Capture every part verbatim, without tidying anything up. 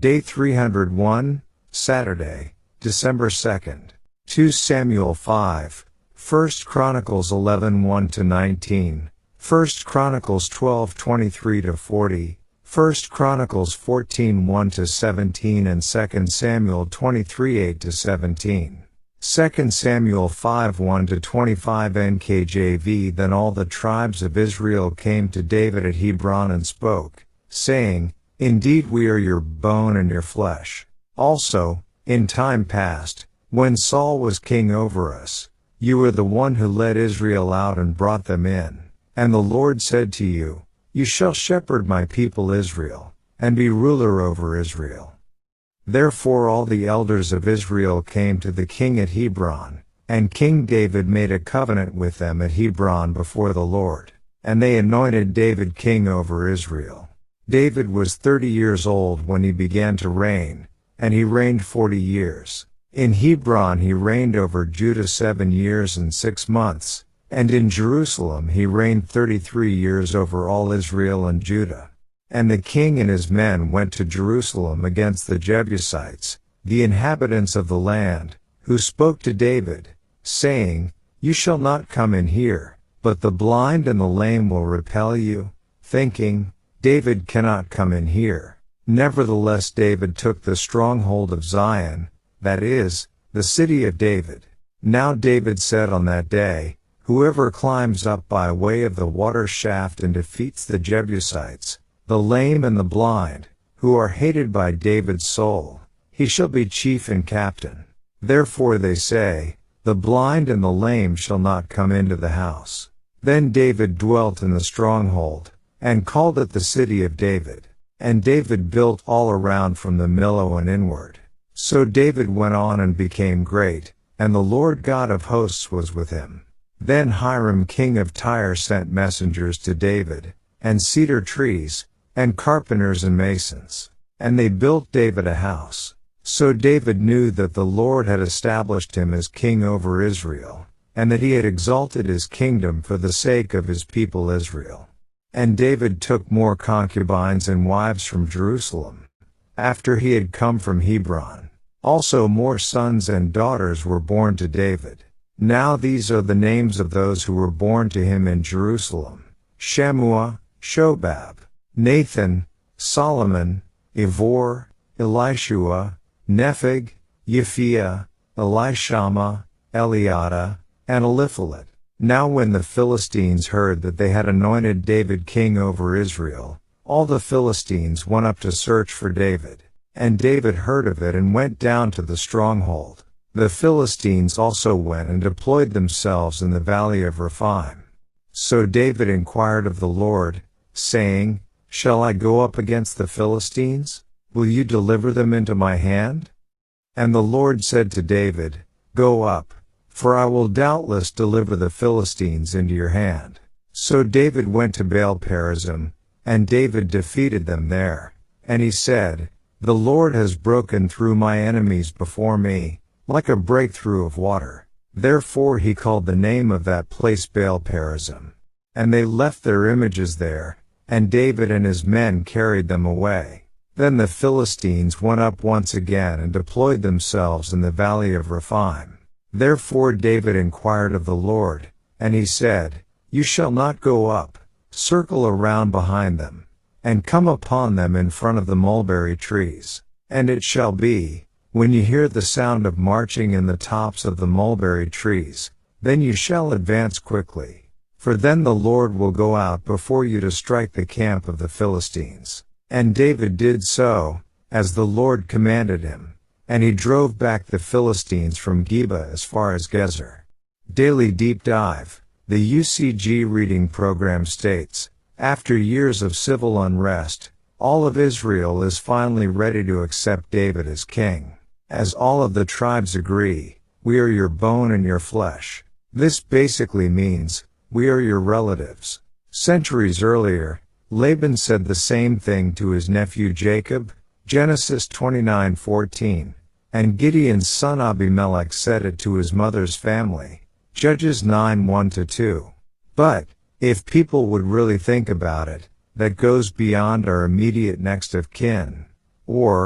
Day three hundred one, Saturday, December second. Second Samuel five, First Chronicles eleven one to nineteen, First Chronicles twelve twenty-three to forty, First Chronicles fourteen one to seventeen and Second Samuel twenty-three eight to seventeen. Second Samuel five one to twenty-five N K J V. Then all the tribes of Israel came to David at Hebron and spoke, saying, Indeed we are your bone and your flesh. Also, in time past, when Saul was king over us, you were the one who led Israel out and brought them in. And the Lord said to you, You shall shepherd my people Israel, and be ruler over Israel. Therefore all the elders of Israel came to the king at Hebron, and King David made a covenant with them at Hebron before the Lord, and they anointed David king over Israel. David was thirty years old when he began to reign, and he reigned forty years. In Hebron he reigned over Judah seven years and six months, and in Jerusalem he reigned thirty-three years over all Israel and Judah. And the king and his men went to Jerusalem against the Jebusites, the inhabitants of the land, who spoke to David, saying, You shall not come in here, but the blind and the lame will repel you, thinking, David cannot come in here. Nevertheless David took the stronghold of Zion, that is, the city of David. Now David said on that day, Whoever climbs up by way of the water shaft and defeats the Jebusites, the lame and the blind, who are hated by David's soul, he shall be chief and captain. Therefore they say, The blind and the lame shall not come into the house. Then David dwelt in the stronghold, and called it the city of David. And David built all around from the Millo and inward. So David went on and became great, and the Lord God of hosts was with him. Then Hiram king of Tyre sent messengers to David, and cedar trees, and carpenters and masons. And they built David a house. So David knew that the Lord had established him as king over Israel, and that he had exalted his kingdom for the sake of his people Israel. And David took more concubines and wives from Jerusalem, after he had come from Hebron. Also more sons and daughters were born to David. Now these are the names of those who were born to him in Jerusalem: Shammua, Shobab, Nathan, Solomon, Ivor, Elishua, Nepheg, Yiphiah, Elishama, Eliada, and Eliphalet. Now when the Philistines heard that they had anointed David king over Israel, all the Philistines went up to search for David. And David heard of it and went down to the stronghold. The Philistines also went and deployed themselves in the valley of Rephaim. So David inquired of the Lord, saying, Shall I go up against the Philistines? Will you deliver them into my hand? And the Lord said to David, Go up, for I will doubtless deliver the Philistines into your hand. So David went to Baal-perazim, and David defeated them there. And he said, The Lord has broken through my enemies before me, like a breakthrough of water. Therefore he called the name of that place Baal-perazim. And they left their images there, and David and his men carried them away. Then the Philistines went up once again and deployed themselves in the valley of Rephaim. Therefore David inquired of the Lord, and he said, You shall not go up, circle around behind them, and come upon them in front of the mulberry trees. And it shall be, when you hear the sound of marching in the tops of the mulberry trees, then you shall advance quickly. For then the Lord will go out before you to strike the camp of the Philistines. And David did so, as the Lord commanded him. And he drove back the Philistines from Geba as far as Gezer. Daily Deep Dive. The U C G reading program states, After years of civil unrest, all of Israel is finally ready to accept David as king. As all of the tribes agree, we are your bone and your flesh. This basically means, we are your relatives. Centuries earlier, Laban said the same thing to his nephew Jacob, Genesis twenty-nine fourteen, and Gideon's son Abimelech said it to his mother's family, Judges nine one to two. But, if people would really think about it, that goes beyond our immediate next of kin. Or,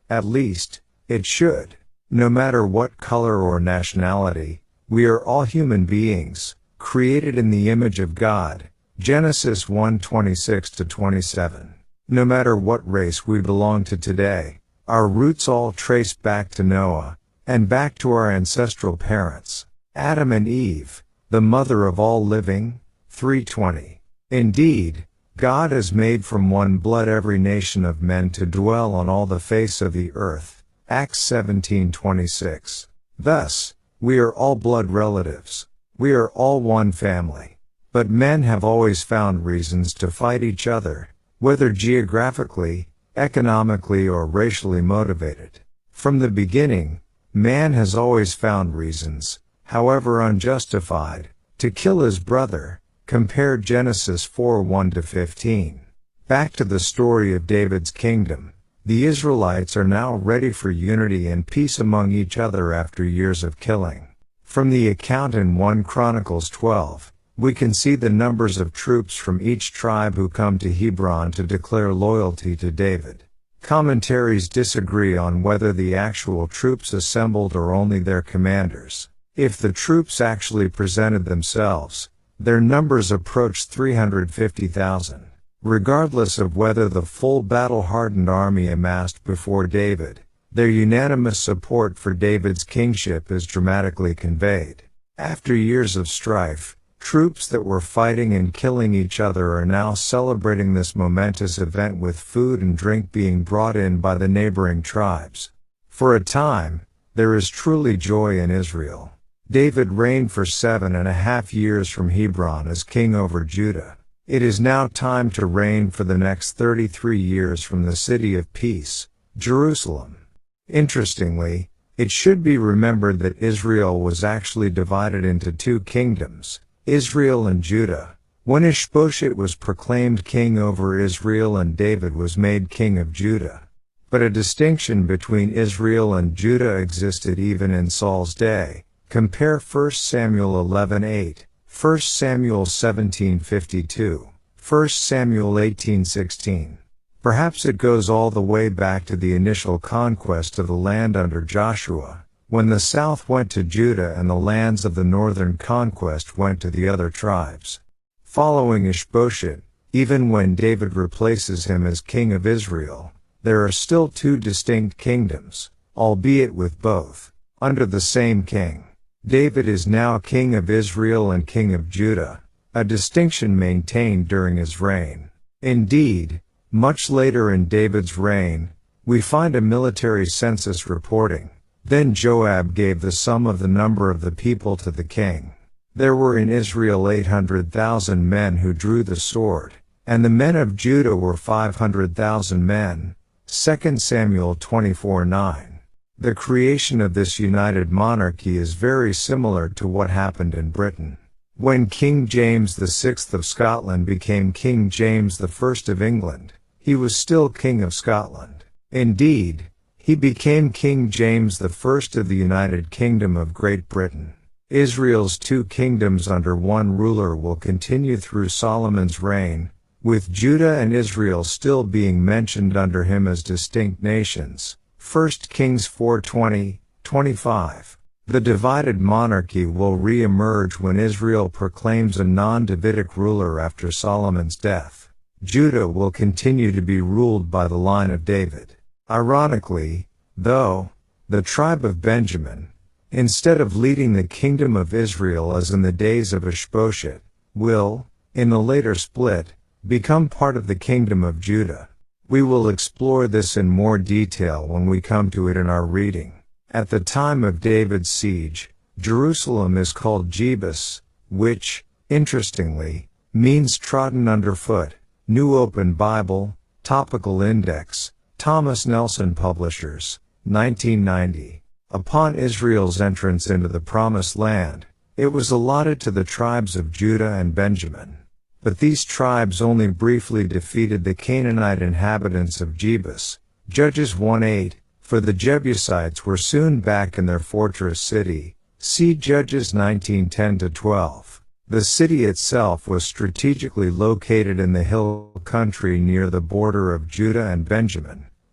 At least, it should. No matter what color or nationality, we are all human beings, created in the image of God. Genesis one twenty-six to twenty-seven. No matter what race we belong to today, our roots all trace back to Noah, and back to our ancestral parents, Adam and Eve, the mother of all living. three twenty. Indeed, God has made from one blood every nation of men to dwell on all the face of the earth. Acts seventeen twenty-six. Thus, we are all blood relatives. We are all one family. But men have always found reasons to fight each other, whether geographically, economically, or racially motivated. From the beginning, man has always found reasons, however unjustified, to kill his brother. Compare Genesis four one to fifteen. Back to the story of David's kingdom. The Israelites are now ready for unity and peace among each other after years of killing. From the account in First Chronicles twelve, we can see the numbers of troops from each tribe who come to Hebron to declare loyalty to David. Commentaries disagree on whether the actual troops assembled or only their commanders. If the troops actually presented themselves, their numbers approached three hundred fifty thousand. Regardless of whether the full battle-hardened army amassed before David, their unanimous support for David's kingship is dramatically conveyed. After years of strife, troops that were fighting and killing each other are now celebrating this momentous event with food and drink being brought in by the neighboring tribes. For a time, there is truly joy in Israel. David reigned for seven and a half years from Hebron as king over Judah. It is now time to reign for the next thirty-three years from the city of peace, Jerusalem. Interestingly, it should be remembered that Israel was actually divided into two kingdoms, Israel and Judah, when Ishbosheth was proclaimed king over Israel and David was made king of Judah. But a distinction between Israel and Judah existed even in Saul's day. Compare First Samuel eleven eight, First Samuel seventeen fifty-two, First Samuel eighteen sixteen. Perhaps it goes all the way back to the initial conquest of the land under Joshua, when the south went to Judah and the lands of the northern conquest went to the other tribes. Following Ishbosheth, even when David replaces him as king of Israel, there are still two distinct kingdoms, albeit with both under the same king. David is now king of Israel and king of Judah, a distinction maintained during his reign. Indeed, much later in David's reign, we find a military census reporting, "Then Joab gave the sum of the number of the people to the king. There were in Israel eight hundred thousand men who drew the sword, and the men of Judah were five hundred thousand men." Second Samuel twenty-four nine. The creation of this united monarchy is very similar to what happened in Britain. When King James the sixth of Scotland became King James the first of England, he was still King of Scotland. Indeed, he became King James the first of the United Kingdom of Great Britain. Israel's two kingdoms under one ruler will continue through Solomon's reign, with Judah and Israel still being mentioned under him as distinct nations. First Kings four twenty to twenty-five. The divided monarchy will re-emerge when Israel proclaims a non-Davidic ruler after Solomon's death. Judah will continue to be ruled by the line of David. Ironically, though, the tribe of Benjamin, instead of leading the kingdom of Israel as in the days of Ishbosheth, will, in the later split, become part of the kingdom of Judah. We will explore this in more detail when we come to it in our reading. At the time of David's siege, Jerusalem is called Jebus, which, interestingly, means trodden underfoot. New Open Bible, Topical Index, Thomas Nelson Publishers, nineteen ninety. Upon Israel's entrance into the Promised Land, it was allotted to the tribes of Judah and Benjamin. But these tribes only briefly defeated the Canaanite inhabitants of Jebus, Judges one eight, for the Jebusites were soon back in their fortress city, see Judges nineteen ten to twelve. The city itself was strategically located in the hill country near the border of Judah and Benjamin,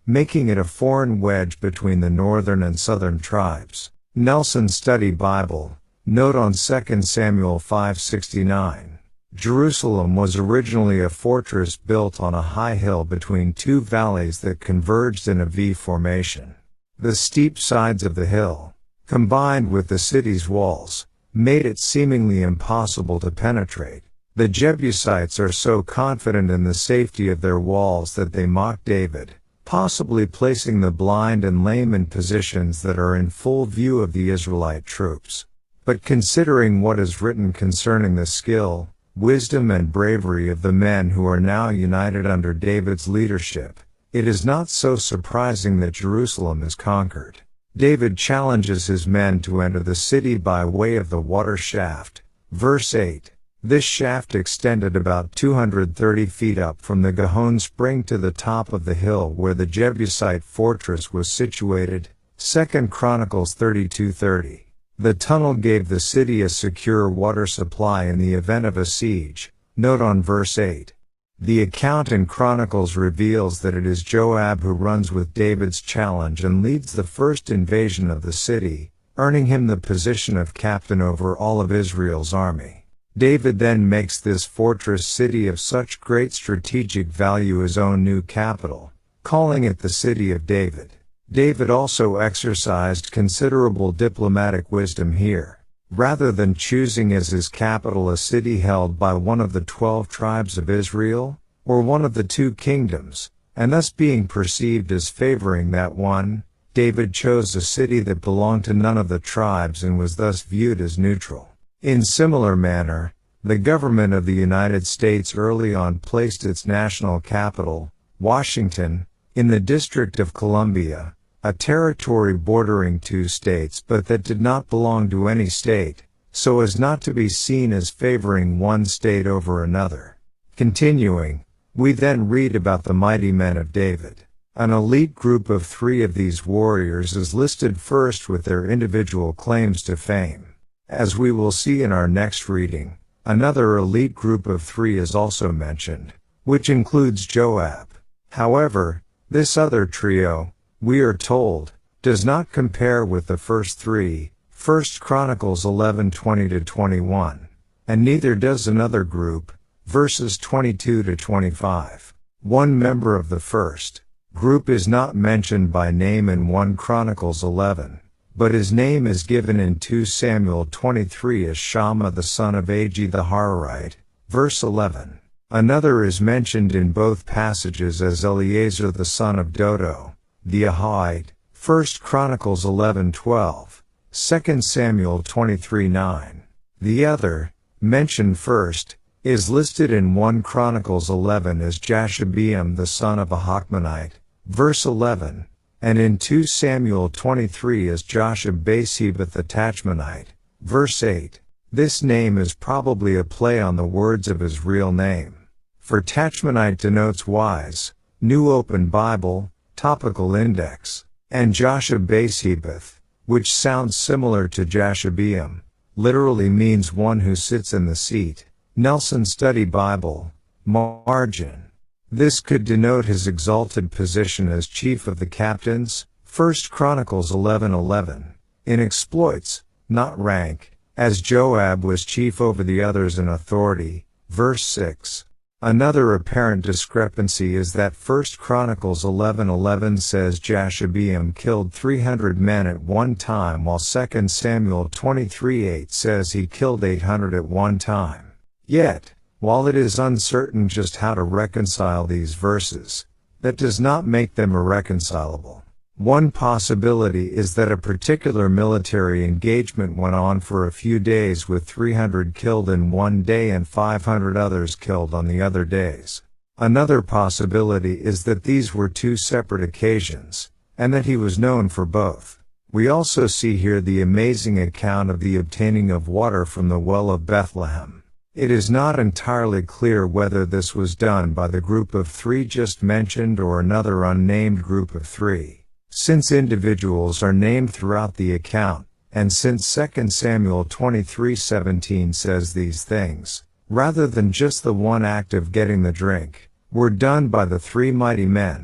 making it a foreign wedge between the northern and southern tribes. Nelson Study Bible, note on Second Samuel five sixty-nine. Jerusalem was originally a fortress built on a high hill between two valleys that converged in a V formation. The steep sides of the hill, combined with the city's walls, made it seemingly impossible to penetrate. The Jebusites are so confident in the safety of their walls that they mock David, possibly placing the blind and lame in positions that are in full view of the Israelite troops. But considering what is written concerning the skill, wisdom and bravery of the men who are now united under David's leadership, it is not so surprising that Jerusalem is conquered. David challenges his men to enter the city by way of the water shaft. Verse eight. This shaft extended about two hundred thirty feet up from the Gihon spring to the top of the hill where the Jebusite fortress was situated. Second Chronicles thirty-two thirty. The tunnel gave the city a secure water supply in the event of a siege. Note on verse eight. The account in Chronicles reveals that it is Joab who runs with David's challenge and leads the first invasion of the city, earning him the position of captain over all of Israel's army. David then makes this fortress city of such great strategic value his own new capital, calling it the City of David. David also exercised considerable diplomatic wisdom here. Rather than choosing as his capital a city held by one of the twelve tribes of Israel, or one of the two kingdoms, and thus being perceived as favoring that one, David chose a city that belonged to none of the tribes and was thus viewed as neutral. In similar manner, the government of the United States early on placed its national capital, Washington, in the District of Columbia, a territory bordering two states but that did not belong to any state, so as not to be seen as favoring one state over another. Continuing, we then read about the mighty men of David. An elite group of three of these warriors is listed first with their individual claims to fame. As we will see in our next reading, another elite group of three is also mentioned, which includes Joab. However, this other trio, we are told, does not compare with the first three, First Chronicles eleven twenty to twenty-one, and neither does another group, verses twenty-two to twenty-five. One member of the first group is not mentioned by name in First Chronicles eleven, but his name is given in Second Samuel twenty-three as Shammah the son of Agi the Hararite, verse eleven. Another is mentioned in both passages as Eleazar the son of Dodo, the Ahite, First Chronicles eleven twelve, Second Samuel twenty-three nine. The other, mentioned first, is listed in First Chronicles eleven as Jashobeam the son of a Hachmonite, verse eleven, and in Second Samuel twenty-three as Joshab-Basebeth the Tachmonite, verse eight. This name is probably a play on the words of his real name. For Tachmonite denotes wise, New Open Bible, topical index, and Joshab-Basebeth, which sounds similar to Jashobeam, literally means one who sits in the seat. Nelson Study Bible, margin. This could denote his exalted position as chief of the captains, First Chronicles eleven eleven, in exploits, not rank, as Joab was chief over the others in authority, verse six. Another apparent discrepancy is that First Chronicles eleven eleven says Jashobeam killed three hundred men at one time while Second Samuel twenty-three eight says he killed eight hundred at one time. Yet, while it is uncertain just how to reconcile these verses, that does not make them irreconcilable. One possibility is that a particular military engagement went on for a few days with three hundred killed in one day and five hundred others killed on the other days. Another possibility is that these were two separate occasions, and that he was known for both. We also see here the amazing account of the obtaining of water from the well of Bethlehem. It is not entirely clear whether this was done by the group of three just mentioned or another unnamed group of three. Since individuals are named throughout the account, and since Second Samuel twenty-three seventeen says these things, rather than just the one act of getting the drink, were done by the three mighty men,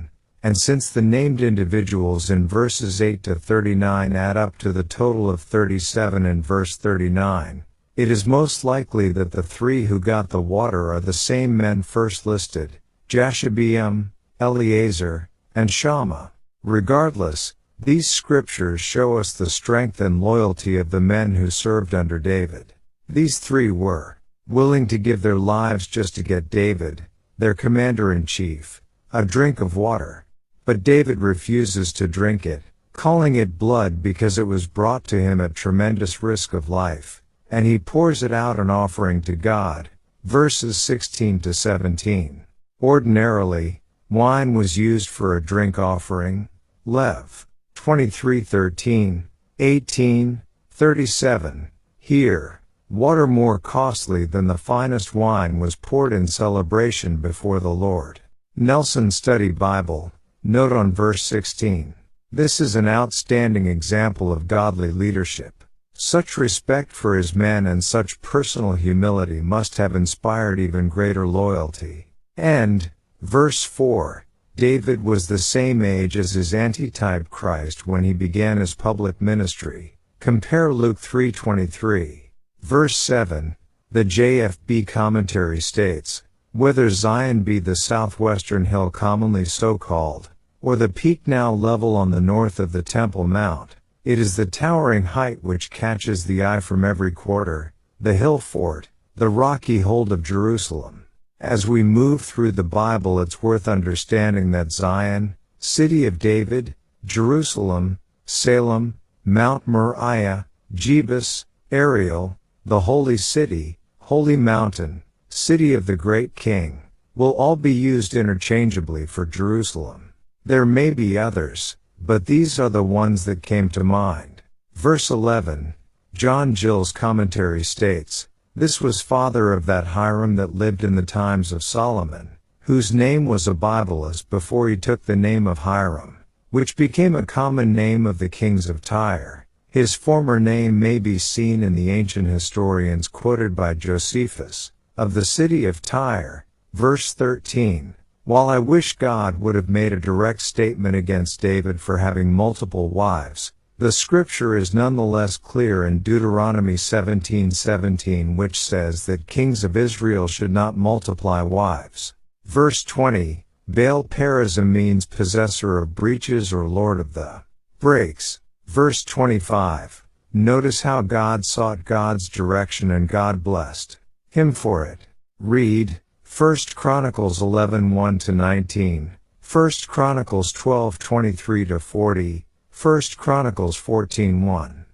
and since the named individuals in verses eight to thirty-nine add up to the total of thirty-seven in verse thirty-nine, it is most likely that the three who got the water are the same men first listed, Jashobeam, Eleazar, and Shammah. Regardless, these scriptures show us the strength and loyalty of the men who served under David. These three were willing to give their lives just to get David, their commander-in-chief, a drink of water. But David refuses to drink it, calling it blood because it was brought to him at tremendous risk of life, and he pours it out an offering to God. Verses sixteen to seventeen. Ordinarily, wine was used for a drink offering. Lev. twenty-three thirteen, eighteen, thirty-seven. Here, water more costly than the finest wine was poured in celebration before the Lord. Nelson Study Bible. Note on verse sixteen. This is an outstanding example of godly leadership. Such respect for his men and such personal humility must have inspired even greater loyalty. And, verse four, David was the same age as his antitype Christ when he began his public ministry. Compare Luke three twenty-three. Verse seven, the J F B commentary states, whether Zion be the southwestern hill commonly so called, or the peak now level on the north of the Temple Mount, it is the towering height which catches the eye from every quarter, the hill fort, the rocky hold of Jerusalem. As we move through the Bible, it's worth understanding that Zion, city of David, Jerusalem, Salem, Mount Moriah, Jebus, Ariel, the holy city, holy mountain, city of the great king, will all be used interchangeably for Jerusalem. There may be others, but these are the ones that came to mind. Verse eleven, John Gill's commentary states, this was father of that Hiram that lived in the times of Solomon, whose name was Abibalus before he took the name of Hiram, which became a common name of the kings of Tyre. His former name may be seen in the ancient historians quoted by Josephus, of the city of Tyre. Verse thirteen, while I wish God would have made a direct statement against David for having multiple wives, the scripture is nonetheless clear in Deuteronomy seventeen seventeen, which says that kings of Israel should not multiply wives. Verse twenty, Baal Perazim means possessor of breaches or lord of the breaks. Verse twenty-five, notice how God sought God's direction and God blessed him for it. Read First Chronicles eleven one to nineteen, First Chronicles twelve twenty-three to forty, First Chronicles fourteen one,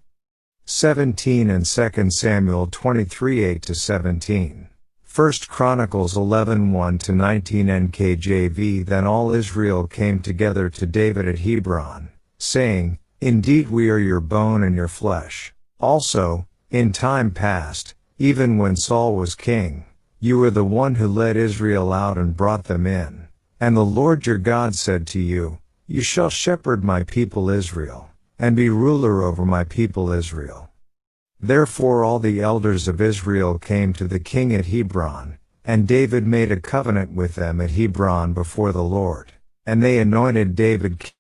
seventeen and Second Samuel twenty-three eight to seventeen. First Chronicles eleven one to nineteen N K J V. Then all Israel came together to David at Hebron, saying, indeed we are your bone and your flesh. Also, in time past, even when Saul was king, you were the one who led Israel out and brought them in. And the Lord your God said to you, you shall shepherd my people Israel, and be ruler over my people Israel. Therefore all the elders of Israel came to the king at Hebron, and David made a covenant with them at Hebron before the Lord. And they anointed David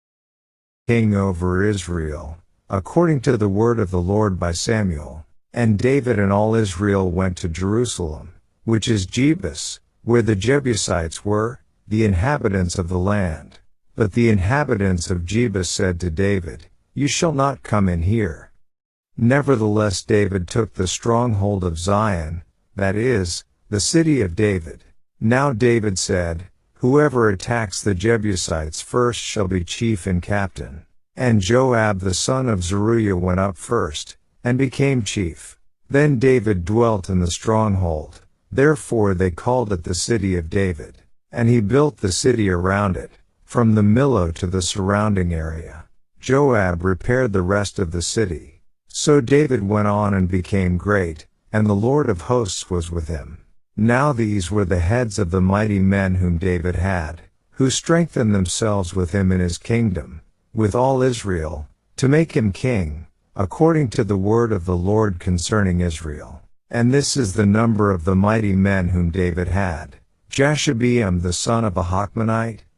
king over Israel, according to the word of the Lord by Samuel. And David and all Israel went to Jerusalem, which is Jebus, where the Jebusites were, the inhabitants of the land. But the inhabitants of Jebus said to David, you shall not come in here. Nevertheless David took the stronghold of Zion, that is, the city of David. Now David said, whoever attacks the Jebusites first shall be chief and captain. And Joab the son of Zeruiah went up first, and became chief. Then David dwelt in the stronghold, therefore they called it the city of David. And he built the city around it, from the Millo to the surrounding area. Joab repaired the rest of the city. So David went on and became great, and the Lord of hosts was with him. Now these were the heads of the mighty men whom David had, who strengthened themselves with him in his kingdom, with all Israel, to make him king, according to the word of the Lord concerning Israel. And this is the number of the mighty men whom David had. Jashobeam the son of a Hachmonite,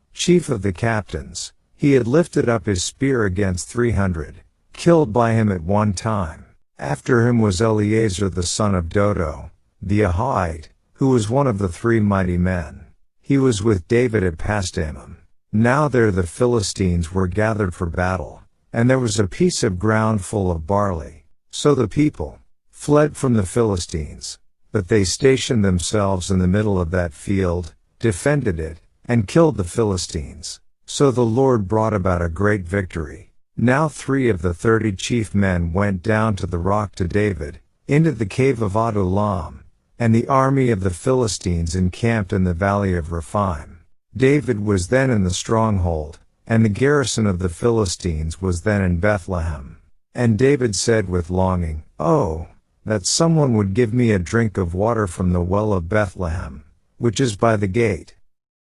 chief of the captains. He had lifted up his spear against three hundred, killed by him at one time. After him was Eleazar the son of Dodo, the Ahite, who was one of the three mighty men. He was with David at Pasdammim. Now there the Philistines were gathered for battle, and there was a piece of ground full of barley. So the people fled from the Philistines, but they stationed themselves in the middle of that field, defended it, and killed the Philistines. So the Lord brought about a great victory. Now three of the thirty chief men went down to the rock to David, into the cave of Adullam, and the army of the Philistines encamped in the valley of Rephaim. David was then in the stronghold, and the garrison of the Philistines was then in Bethlehem. And David said with longing, "Oh, that someone would give me a drink of water from the well of Bethlehem, which is by the gate."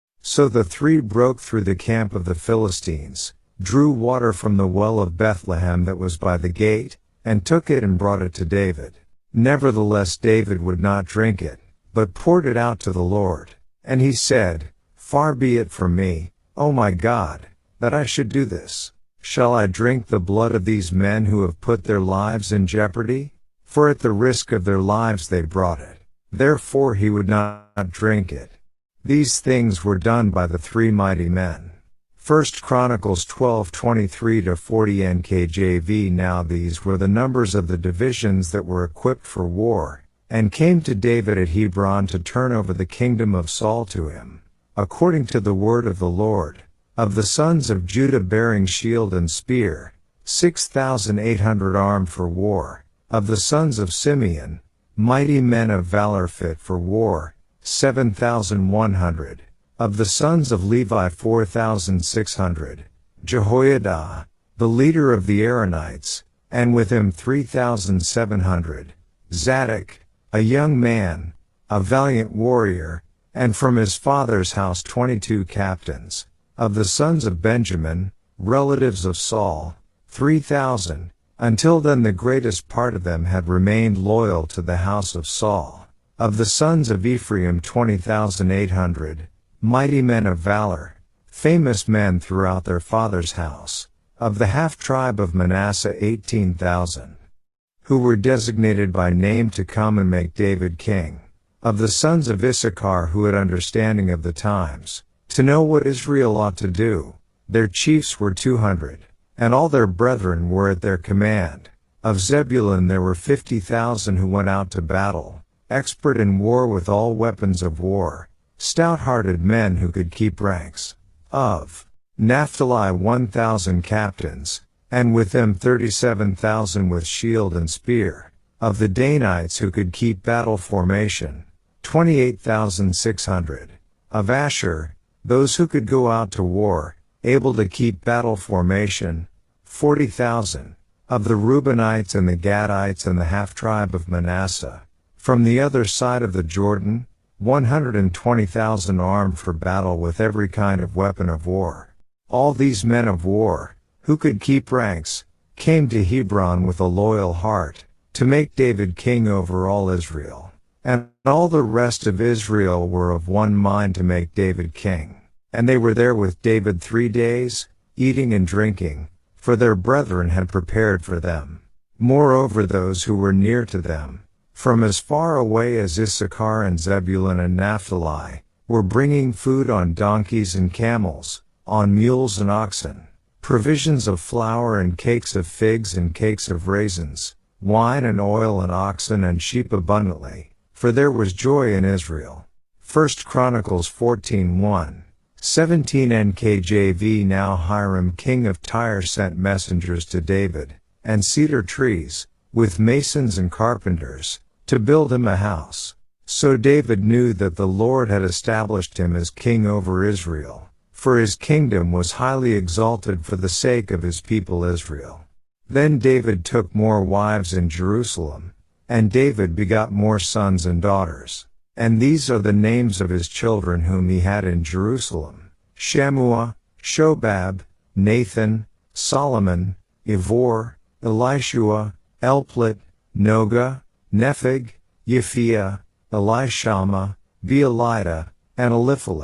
So the three broke through the camp of the Philistines, drew water from the well of Bethlehem that was by the gate, and took it and brought it to David. Nevertheless David would not drink it, but poured it out to the Lord. And he said, "Far be it from me, O my God, that I should do this. Shall I drink the blood of these men who have put their lives in jeopardy? For at the risk of their lives they brought it." Therefore he would not drink it. These things were done by the three mighty men. First Chronicles twelve twenty-three to forty N K J V. Now these were the numbers of the divisions that were equipped for war, and came to David at Hebron to turn over the kingdom of Saul to him, according to the word of the Lord. Of the sons of Judah bearing shield and spear, six thousand eight hundred armed for war. Of the sons of Simeon, mighty men of valor fit for war, seven thousand one hundred. Of the sons of Levi four thousand six hundred. Jehoiada, the leader of the Aaronites, and with him three thousand seven hundred. Zadok, a young man, a valiant warrior, and from his father's house twenty-two captains. Of the sons of Benjamin, relatives of Saul, three thousand. Until then the greatest part of them had remained loyal to the house of Saul. Of the sons of Ephraim twenty thousand eight hundred, mighty men of valor, famous men throughout their father's house. Of the half-tribe of Manasseh eighteen thousand, who were designated by name to come and make David king. Of the sons of Issachar who had understanding of the times, to know what Israel ought to do, their chiefs were two hundred, and all their brethren were at their command. Of Zebulun there were fifty thousand who went out to battle, expert in war with all weapons of war, stout-hearted men who could keep ranks. Of Naphtali one thousand captains, and with them thirty-seven thousand with shield and spear. Of the Danites who could keep battle formation, twenty-eight thousand six hundred. Of Asher, those who could go out to war, able to keep battle formation, forty thousand. Of the Reubenites and the Gadites and the half-tribe of Manasseh, from the other side of the Jordan, one hundred twenty thousand armed for battle with every kind of weapon of war. All these men of war, who could keep ranks, came to Hebron with a loyal heart, to make David king over all Israel. And all the rest of Israel were of one mind to make David king. And they were there with David three days, eating and drinking, for their brethren had prepared for them. Moreover those who were near to them, from as far away as Issachar and Zebulun and Naphtali, were bringing food on donkeys and camels, on mules and oxen, provisions of flour and cakes of figs and cakes of raisins, wine and oil and oxen and sheep abundantly, for there was joy in Israel. First Chronicles fourteen one. seventeen N K J V. Now Hiram king of Tyre sent messengers to David, and cedar trees, with masons and carpenters, to build him a house. So David knew that the Lord had established him as king over Israel, for his kingdom was highly exalted for the sake of his people Israel. Then David took more wives in Jerusalem, and David begot more sons and daughters. And these are the names of his children whom he had in Jerusalem: Shammua, Shobab, Nathan, Solomon, Ivor, Elishua, Elplet, Noga, Nepheg, Yephiah, Elishama, Beelida, and Eliphalet.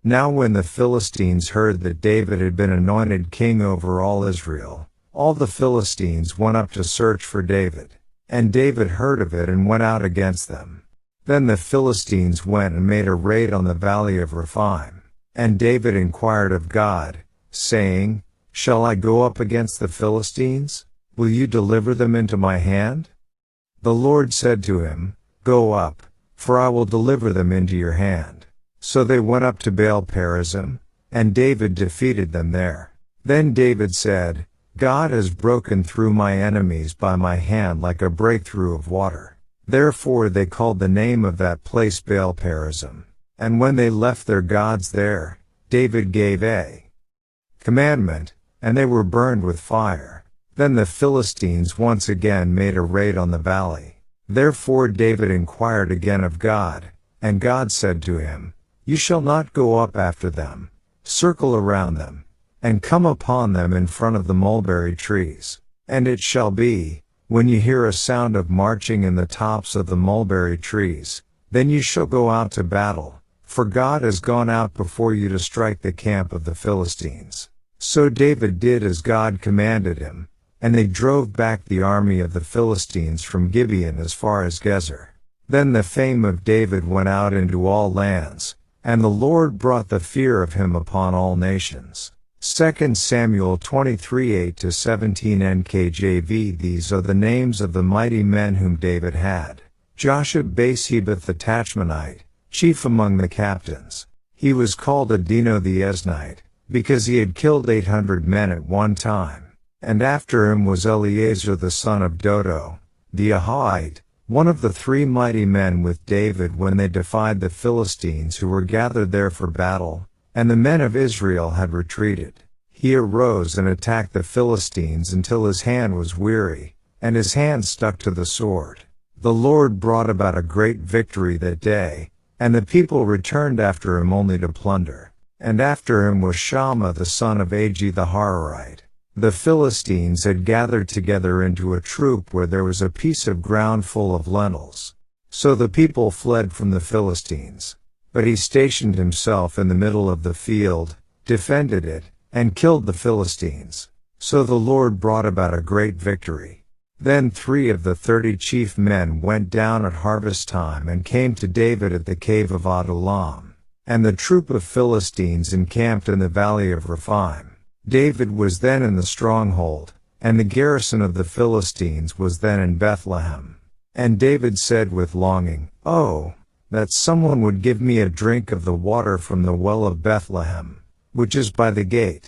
Now when the Philistines heard that David had been anointed king over all Israel, all the Philistines went up to search for David. And David heard of it and went out against them. Then the Philistines went and made a raid on the valley of Rephaim. And David inquired of God, saying, Shall I go up against the Philistines? Will you deliver them into my hand? The Lord said to him, Go up, for I will deliver them into your hand. So they went up to Baal Perazim, and David defeated them there. Then David said, God has broken through my enemies by my hand like a breakthrough of water. Therefore they called the name of that place Baal Perazim. And when they left their gods there, David gave a commandment, and they were burned with fire. Then the Philistines once again made a raid on the valley. Therefore David inquired again of God, and God said to him, You shall not go up after them, circle around them, and come upon them in front of the mulberry trees. And it shall be, when you hear a sound of marching in the tops of the mulberry trees, then you shall go out to battle, for God has gone out before you to strike the camp of the Philistines. So David did as God commanded him, and they drove back the army of the Philistines from Gibeon as far as Gezer. Then the fame of David went out into all lands, and the Lord brought the fear of him upon all nations. Second Samuel twenty-three eight to seventeen N K J V. These are the names of the mighty men whom David had. Joshab-Basshebeth the Tachmonite, chief among the captains. He was called Adino the Eznite, because he had killed eight hundred men at one time. And after him was Eleazar the son of Dodo, the Ahite, one of the three mighty men with David when they defied the Philistines who were gathered there for battle, and the men of Israel had retreated. He arose and attacked the Philistines until his hand was weary, and his hand stuck to the sword. The Lord brought about a great victory that day, and the people returned after him only to plunder. And after him was Shammah the son of Agi the Hararite. The Philistines had gathered together into a troop where there was a piece of ground full of lentils. So the people fled from the Philistines. But he stationed himself in the middle of the field, defended it, and killed the Philistines. So the Lord brought about a great victory. Then three of the thirty chief men went down at harvest time and came to David at the cave of Adullam. And the troop of Philistines encamped in the valley of Rephaim. David was then in the stronghold, and the garrison of the Philistines was then in Bethlehem. And David said with longing, Oh, that someone would give me a drink of the water from the well of Bethlehem, which is by the gate.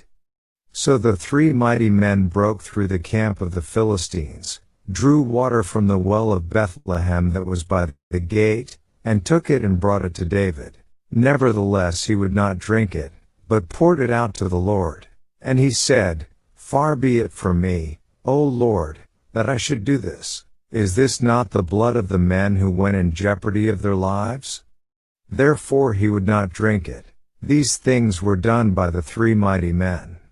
So the three mighty men broke through the camp of the Philistines, drew water from the well of Bethlehem that was by the gate, and took it and brought it to David. Nevertheless he would not drink it, but poured it out to the Lord. And he said, Far be it from me, O Lord, that I should do this. Is this not the blood of the men who went in jeopardy of their lives? Therefore he would not drink it. These things were done by the three mighty men.